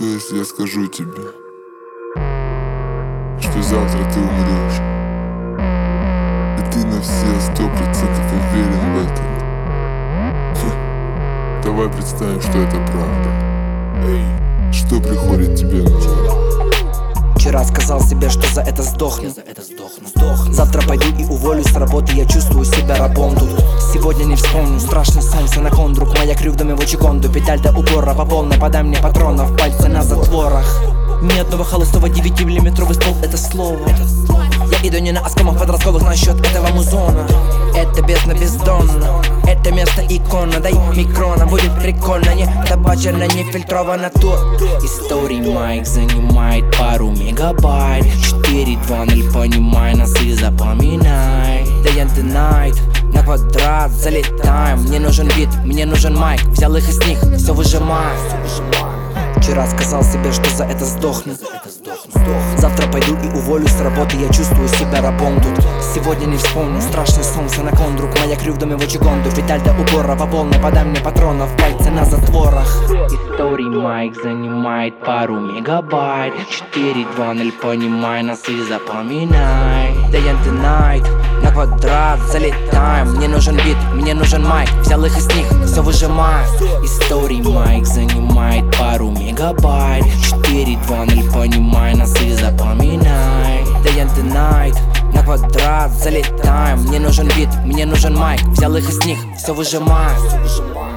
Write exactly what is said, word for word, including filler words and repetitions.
если я скажу тебе, что завтра ты умрешь, и ты на все сто процентов уверен в этом? Ха. Давай представим, что это правда. Эй, что приходит тебе на ум? Вчера сказал себе, что за это сдохну. Завтра пойду и уволюсь с работы, я чувствую себя рабом тут. Сегодня не вспомню страшный сон, санакон, друг моя крю в доме в Очигонду. Педаль до упора по полной, подай мне патронов, пальцы на затворах. Ни одного холостого девятимиллиметровый ствол, это слово. Я иду не на оскомах подростковых насчет этого музона. Это бездна бездонна, это место икона. Дай микрона, будет прикольно, не табачено, не фильтровано тут. Историй майк занимает пару мегабайт. Четыре два ноль, понимай нас и запоминай. Day and the night, на квадрат залетаем. Мне нужен бит, мне нужен майк. Взял их из них, все выжимаю. Вчера сказал себе, что за это сдохну. Завтра пойду и уволюсь с работы, я чувствую себя рабом тут. Сегодня не вспомню страшный сон, санакон, друг моя крю в доме в Очигонду. Педаль до упора по полной, подай мне патронов, пальцы на затворах. Историй майк занимает пару мегабайт. Четыре два ноль, понимай нас и запоминай. Day and the night, на квадрат залетаем. Мне нужен бит, мне нужен майк. Взял их из них, все выжимаю. Историй майк занимает пару мегабайт. Четыре два ноль, понимай нас и запоминай. Day and the night, на квадрат залетаем. Мне нужен бит, мне нужен майк. Взял их из них, все выжимаю.